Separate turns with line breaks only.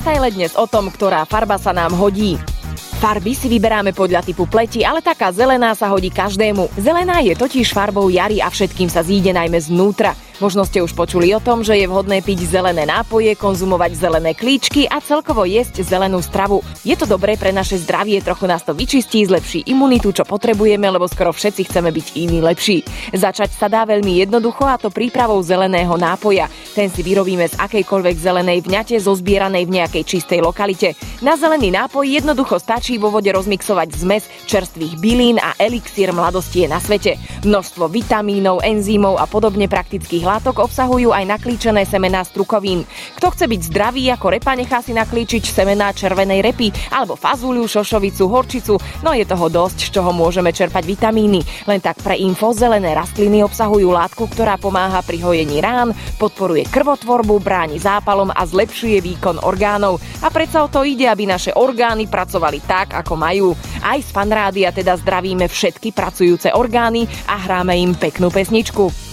Lifestyle dnes o tom, ktorá farba sa nám hodí. Farby si vyberáme podľa typu pleti, ale taká zelená sa hodí každému. Zelená je totiž farbou jary a všetkým sa zíde najmä znútra. Možno ste už počuli o tom, že je vhodné piť zelené nápoje, konzumovať zelené klíčky a celkovo jesť zelenú stravu. Je to dobré pre naše zdravie, trochu nás to vyčistí, zlepší imunitu, čo potrebujeme, lebo skoro všetci chceme byť iní lepší. Začať sa dá veľmi jednoducho, a to prípravou zeleného nápoja. Ten si vyrobíme z akejkoľvek zelenej vňate zozbieranej v nejakej čistej lokalite. Na zelený nápoj jednoducho stačí vo vode rozmixovať zmes čerstvých bylín a elixír mladosti je na svete. Množstvo vitamínov, enzymov a podobne praktických látok obsahujú aj naklíčené semená strukovín. Kto chce byť zdravý ako repa, nechá si naklíčiť semená červenej repy alebo fazúľu, šošovicu, horčicu, no je toho dosť, z čoho môžeme čerpať vitamíny. Len tak pre info, zelené rastliny obsahujú látku, ktorá pomáha pri hojení rán, podporuje krvotvorbu, bráni zápalom a zlepšuje výkon orgánov. A predsa o to ide, aby naše orgány pracovali tak, ako majú. Aj z Fanrádia teda zdravíme všetky pracujúce orgány a hráme im peknú pesničku.